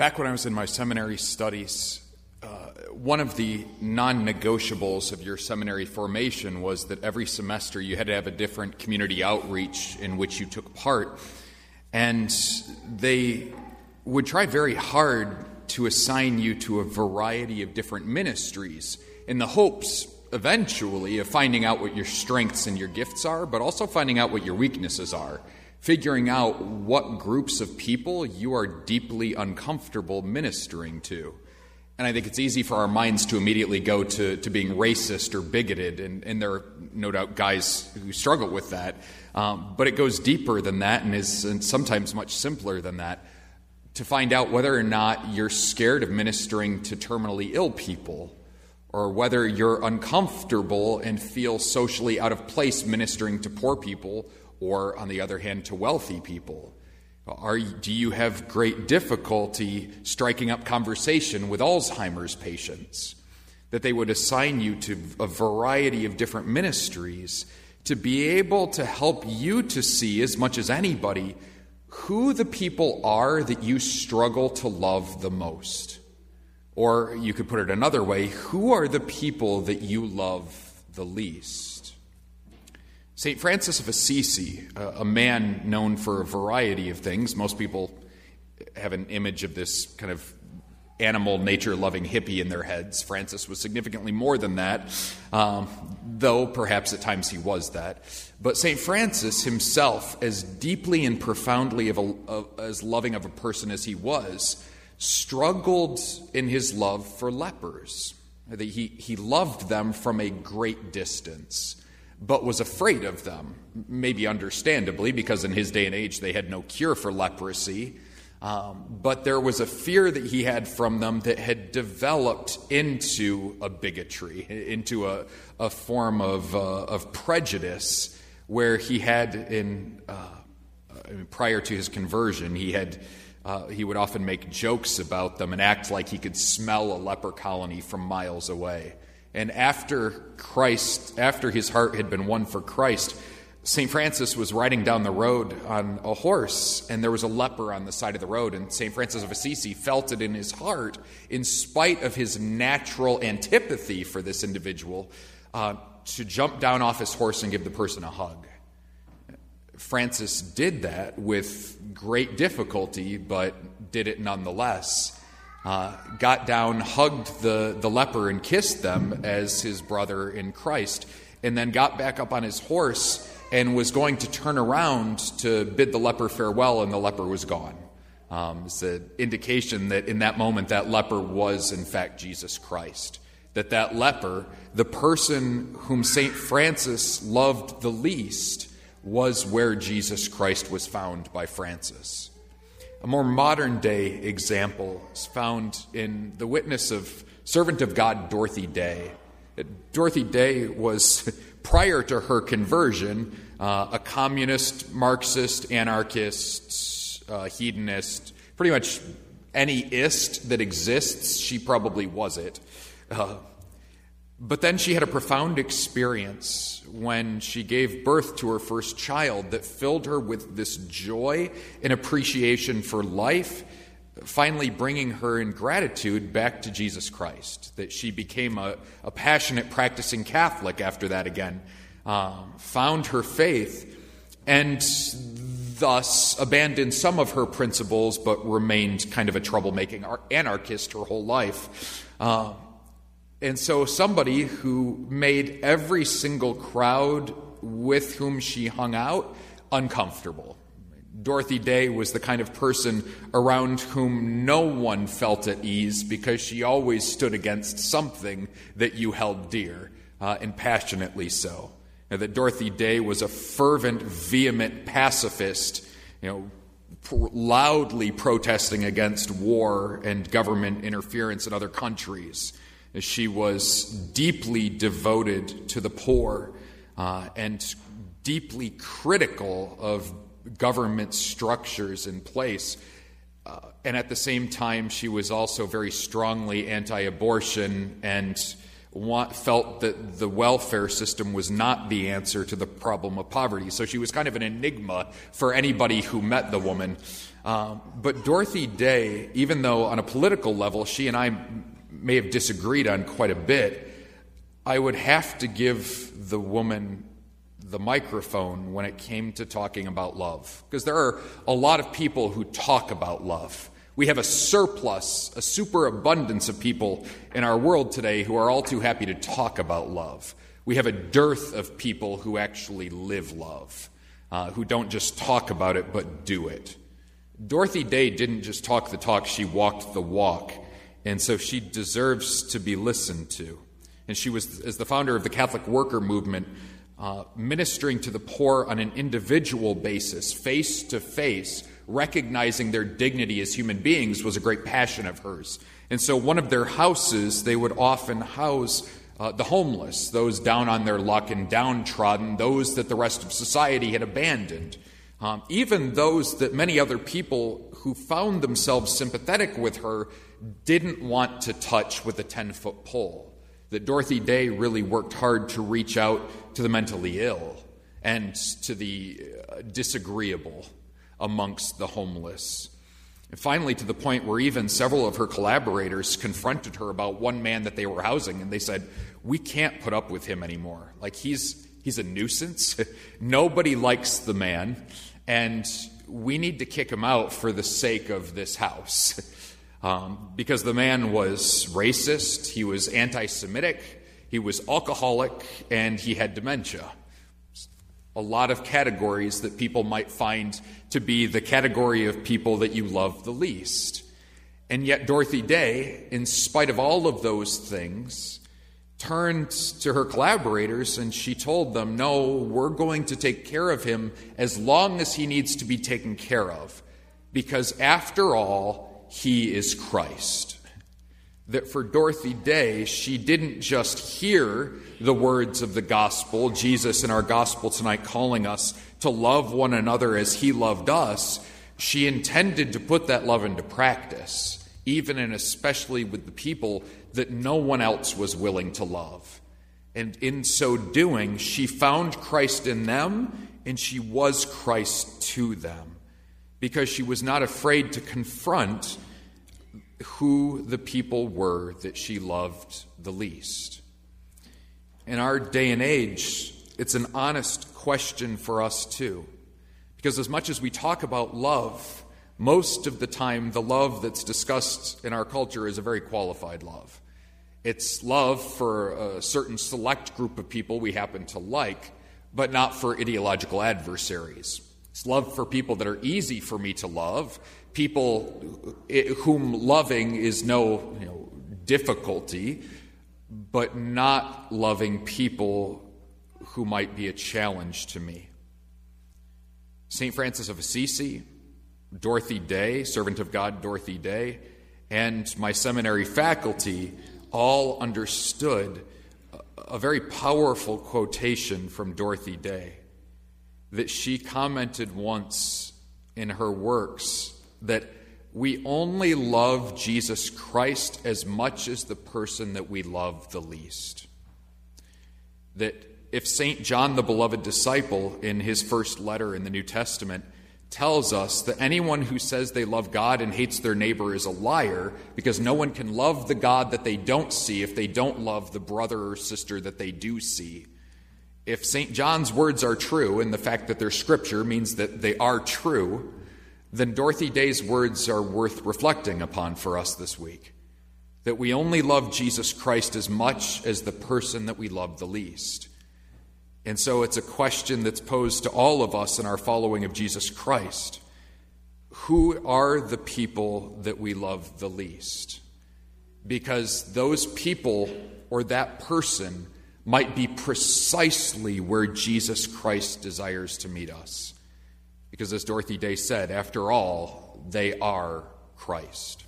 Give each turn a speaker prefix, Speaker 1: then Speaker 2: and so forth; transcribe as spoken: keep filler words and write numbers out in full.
Speaker 1: Back when I was in my seminary studies, uh, one of the non-negotiables of your seminary formation was that every semester you had to have a different community outreach in which you took part. And they would try very hard to assign you to a variety of different ministries in the hopes, eventually, of finding out what your strengths and your gifts are, but also finding out what your weaknesses are, figuring out what groups of people you are deeply uncomfortable ministering to. And I think it's easy for our minds to immediately go to, to being racist or bigoted, and, and there are no doubt guys who struggle with that. Um, but it goes deeper than that and is and sometimes much simpler than that, to find out whether or not you're scared of ministering to terminally ill people, or whether you're uncomfortable and feel socially out of place ministering to poor people, or, on the other hand, to wealthy people. Are, do you have great difficulty striking up conversation with Alzheimer's patients? That they would assign you to a variety of different ministries to be able to help you to see, as much as anybody, who the people are that you struggle to love the most. Or you could put it another way, who are the people that you love the least? Saint Francis of Assisi, a man known for a variety of things. Most people have an image of this kind of animal, nature-loving hippie in their heads. Francis was significantly more than that, um, though perhaps at times he was that. But Saint Francis himself, as deeply and profoundly of a, of, as loving of a person as he was, struggled in his love for lepers. He, he loved them from a great distance, but was afraid of them, maybe understandably, because in his day and age they had no cure for leprosy. Um, but there was a fear that he had from them that had developed into a bigotry, into a, a form of, uh, of prejudice, where he had, in uh, prior to his conversion, he had uh, he would often make jokes about them and act like he could smell a leper colony from miles away. And after Christ, after his heart had been won for Christ, Saint Francis was riding down the road on a horse, and there was a leper on the side of the road, and Saint Francis of Assisi felt it in his heart, in spite of his natural antipathy for this individual, uh, to jump down off his horse and give the person a hug. Francis did that with great difficulty, but did it nonetheless. Uh, got down, hugged the, the leper and kissed them as his brother in Christ, and then got back up on his horse and was going to turn around to bid the leper farewell, and the leper was gone. Um, it's an indication that in that moment that leper was in fact Jesus Christ. That that leper, the person whom Saint Francis loved the least, was where Jesus Christ was found by Francis. A more modern-day example is found in the witness of servant of God Dorothy Day. Dorothy Day was, prior to her conversion, uh, a communist, Marxist, anarchist, uh, hedonist, pretty much any ist that exists, she probably was it. Uh, but then she had a profound experience when she gave birth to her first child that filled her with this joy and appreciation for life, finally bringing her in gratitude back to Jesus Christ. That she became a, a passionate practicing Catholic after that again, um, found her faith, and thus abandoned some of her principles, but remained kind of a troublemaking anarchist her whole life. Um, And so somebody who made every single crowd with whom she hung out uncomfortable. Dorothy Day was the kind of person around whom no one felt at ease, because she always stood against something that you held dear, uh, and passionately so. And that Dorothy Day was a fervent, vehement pacifist, you know, loudly protesting against war and government interference in other countries. She was deeply devoted to the poor uh, and deeply critical of government structures in place. Uh, and at the same time, she was also very strongly anti-abortion and want, felt that the welfare system was not the answer to the problem of poverty. So she was kind of an enigma for anybody who met the woman. Um, but Dorothy Day, even though on a political level she and I may have disagreed on quite a bit, I would have to give the woman the microphone when it came to talking about love. Because there are a lot of people who talk about love. We have a surplus, a superabundance of people in our world today who are all too happy to talk about love. We have a dearth of people who actually live love, uh, who don't just talk about it but do it. Dorothy Day didn't just talk the talk, she walked the walk. And so she deserves to be listened to. And she was, as the founder of the Catholic Worker Movement, uh, ministering to the poor on an individual basis, face to face, recognizing their dignity as human beings was a great passion of hers. And so one of their houses, they would often house uh, the homeless, those down on their luck and downtrodden, those that the rest of society had abandoned. Um, even those that many other people who found themselves sympathetic with her didn't want to touch with a ten-foot pole. That Dorothy Day really worked hard to reach out to the mentally ill and to the uh, disagreeable amongst the homeless. And finally, to the point where even several of her collaborators confronted her about one man that they were housing, and they said, "We can't put up with him anymore. Like, he's he's a nuisance. Nobody likes the man, and we need to kick him out for the sake of this house." Um, because the man was racist, he was anti-Semitic, he was alcoholic, and he had dementia. A lot of categories that people might find to be the category of people that you love the least. And yet Dorothy Day, in spite of all of those things, turned to her collaborators and she told them, "No, we're going to take care of him as long as he needs to be taken care of. Because after all, he is Christ." That for Dorothy Day, she didn't just hear the words of the gospel, Jesus in our gospel tonight calling us to love one another as he loved us. She intended to put that love into practice, even and especially with the people that no one else was willing to love. And in so doing, she found Christ in them, and she was Christ to them, because she was not afraid to confront who the people were that she loved the least. In our day and age, it's an honest question for us too. Because as much as we talk about love, most of the time the love that's discussed in our culture is a very qualified love. It's love for a certain select group of people we happen to like, but not for ideological adversaries. It's love for people that are easy for me to love, people whom loving is no, you know, difficulty, but not loving people who might be a challenge to me. Saint Francis of Assisi, Dorothy Day, servant of God Dorothy Day, and my seminary faculty all understood a very powerful quotation from Dorothy Day that she commented once in her works, that we only love Jesus Christ as much as the person that we love the least. That if Saint John, the beloved disciple, in his first letter in the New Testament, tells us that anyone who says they love God and hates their neighbor is a liar, because no one can love the God that they don't see if they don't love the brother or sister that they do see. If Saint John's words are true, and the fact that they're scripture means that they are true, then Dorothy Day's words are worth reflecting upon for us this week. That we only love Jesus Christ as much as the person that we love the least. And so it's a question that's posed to all of us in our following of Jesus Christ. Who are the people that we love the least? Because those people or that person might be precisely where Jesus Christ desires to meet us. Because as Dorothy Day said, after all, they are Christ.